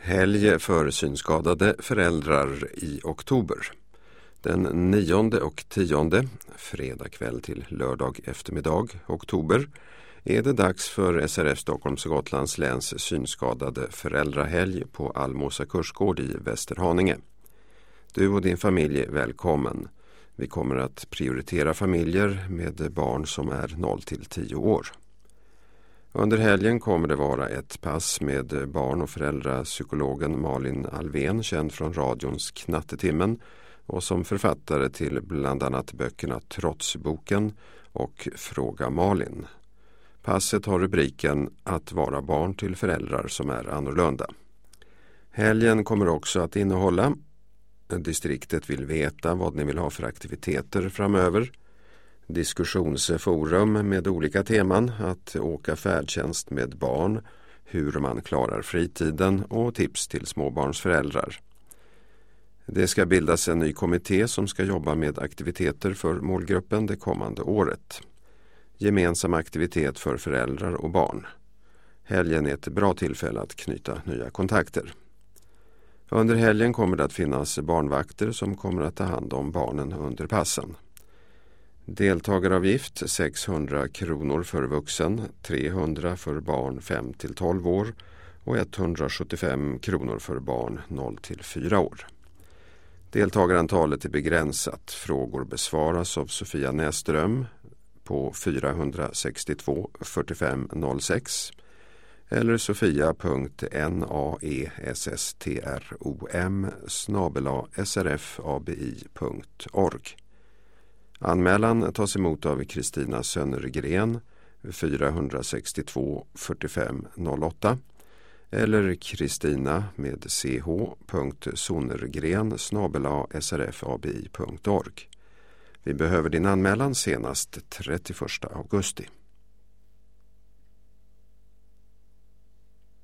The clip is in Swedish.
Helg för synskadade föräldrar i oktober. Den 9 och 10, fredag kväll till lördag eftermiddag, oktober, är det dags för SRF Stockholms och Gotlands läns synskadade föräldrahelg på Almåsa kursgård i Västerhaninge. Du och din familj är välkommen. Vi kommer att prioritera familjer med barn som är 0 till 10 år. Under helgen kommer det vara ett pass med barn- och föräldrapsykologen Malin Alvén, känd från radions Knattetimmen och som författare till bland annat böckerna Trotsboken och Fråga Malin. Passet har rubriken Att vara barn till föräldrar som är annorlunda. Helgen kommer också att innehålla: distriktet vill veta vad ni vill ha för aktiviteter framöver, diskussionsforum med olika teman, att åka färdtjänst med barn, hur man klarar fritiden och tips till småbarnsföräldrar. Det ska bildas en ny kommitté som ska jobba med aktiviteter för målgruppen det kommande året. Gemensam aktivitet för föräldrar och barn. Helgen är ett bra tillfälle att knyta nya kontakter. Under helgen kommer det att finnas barnvakter som kommer att ta hand om barnen under passen. Deltagaravgift 600 kronor för vuxen, 300 för barn 5 till 12 år och 175 kronor för barn 0 till 4 år. Deltagarantalet är begränsat. Frågor besvaras av Sofia Näsström på 462 45 06 eller sofia.naestrom@srfabi.org. Anmälan tas emot av Kristina Sönnergren 462 45 08 eller Kristina med ch.sonnergren@srfabi.org. Vi behöver din anmälan senast 31 augusti.